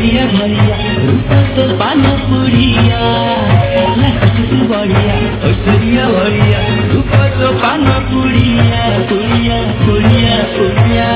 ऐश्वर्या भरिया रूप तो पान पुड़िया तू बढ़िया ऐश्वर्या भरिया रूप तो पान पुड़िया पुड़िया पुड़िया पुड़िया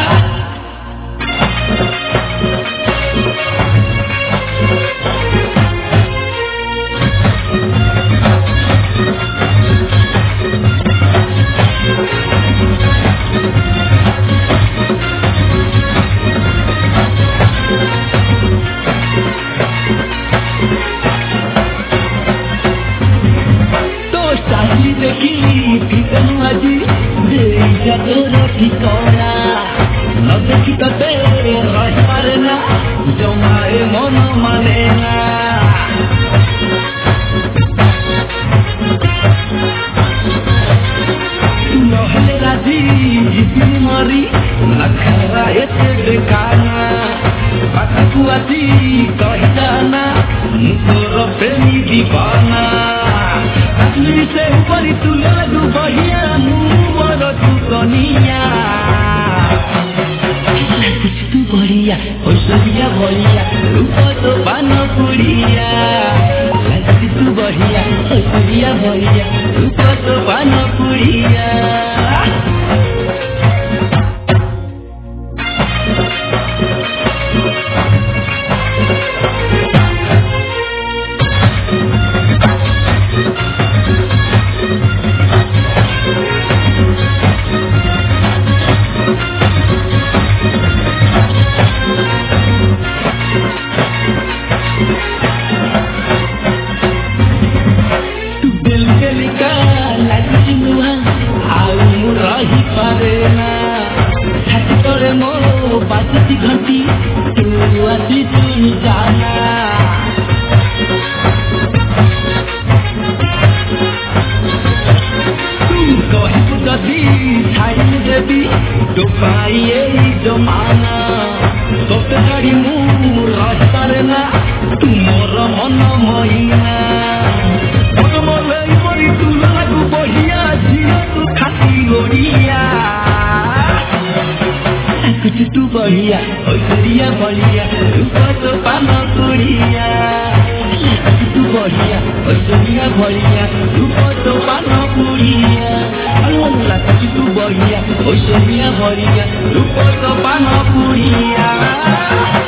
देखी ठिकानु আজি देइजा तोर ठिकाना न देखी तते रहिपारे ना जमाए मन माने ना तू नहले राजी जिदी मरी नखरा एते बेकाना पाखु আজি कहिदाना तोर प्रेमी दीवाना असली से ऊपर तू लागू बढ़िया मुँह तू कनिया कुछ तू बढ़िया ऐश्वर्या भरिया रूप तो पान पुड़िया तू बढ़िया ऐश्वर्या भरिया रूप तो पान पुड़िया बाजती घंटी तू आती तू जाना तू कही जदी छाई देवी तो पाइए जमाना सब गाड़ी मुँह रास्तार ना तू मोर मन महीना तू लागू बढ़िया झील तू खाती गोड़िया कुछ तू बढ़िया ऐश्वर्या भरिया रूप तो पान पुड़िया तू बढ़िया ऐश्वर्या भरिया रूप तो पान पुड़िया कुछ तू बढ़िया ऐश्वर्या भरिया रूप तो पान पुड़िया।